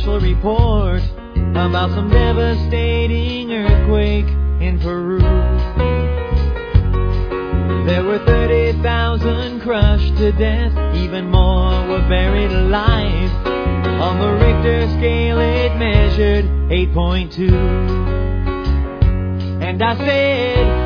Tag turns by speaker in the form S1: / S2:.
S1: special report about some devastating earthquake in Peru. There were 30,000 crushed to death, even more were buried alive. On the Richter scale it measured 8.2. And I said,